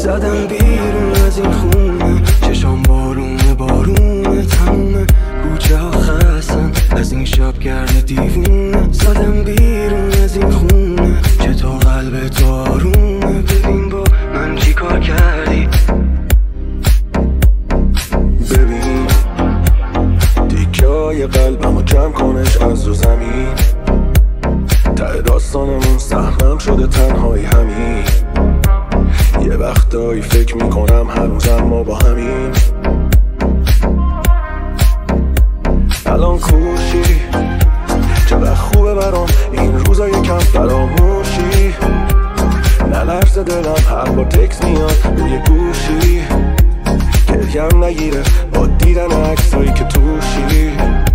زدم بیرون از این خونه، چشام بارونه بارونه، تموم کوچه ها خستن از این شبگرد دیوونه. زدم بیرون از این خونه، چطور قلب تو آرومه؟ ببین با من چی کار کردی، ببین دیگه های قلبمو جمع کنش از رو زمین. ته داستانمون سهمم شده تنهایی همین. یه وقتایی فکر میکنم هنوزم ما با همین. الان کوشی چقدر خوبه برام این روزا یکم فراموشی. نلرزه دلم هر بار تکس میاد روی گوشی. گریم نگیره با دیدن عکسایی که توشی.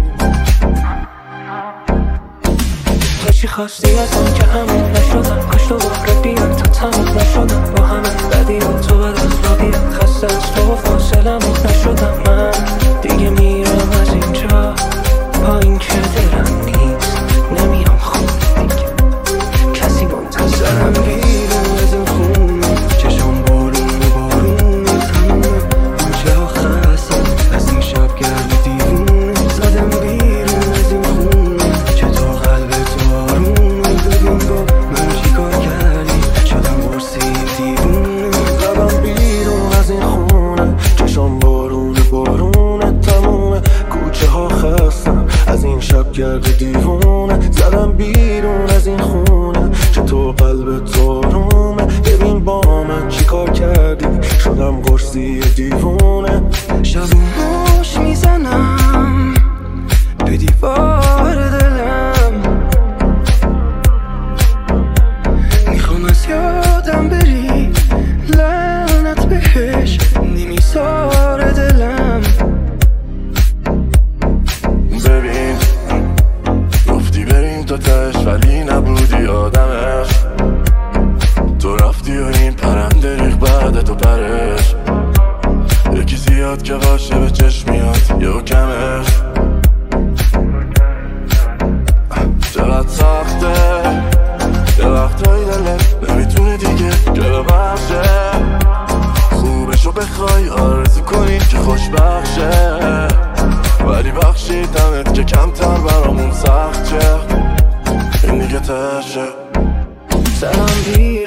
تو چی خواستی از من که همون نشدم؟ کاش دوباره بیاد تا تموم نشدم با همه بدی و تو بعد از را بیاد. خسته از تو و فاصلم نشدم من دیگه. میرم از اینجا با این که دلم نیست، نمیام خونه دیگه کسی منتظرم. بیرون از این خونه، چشم بارونه بارونه، تموم کوچه ها خستن از این شبگرد دیوونه. زدم بیرون از این خونه، چطور قلب تو آرومه؟ ببین با من چی کار کردی، شدم برسی دیوونه. زدم بیرون از این خونه، چشم بارونه بارونه، تموم کوچه ها خستن از این شبگرد دیوونه. زدم بیرون از این خونه، چطور قلب تو آرومه؟ ببین با من چی کار کردی، شدم قرصی دیوونه. شبونوش میزنم به دیوار دلم، میخوام از یادم بری لعنت بهش، نمیذاره دلم. ببین گفتی بریم تا تش ولی نبودی آدمش. تو رفتی و این پرنده ریخ بعد تو پرش. یکی زیاد که باشه به چشم میاد یه کمش. چقدر سخته یه وقتایی دلت نمیتونه دیگه که ببخشه. خوبشو بخوای آرزو کنی که خوشبخشه، ولی بخشیدمت که کمتر برامون سخت شه. این دیگه تشه. زدم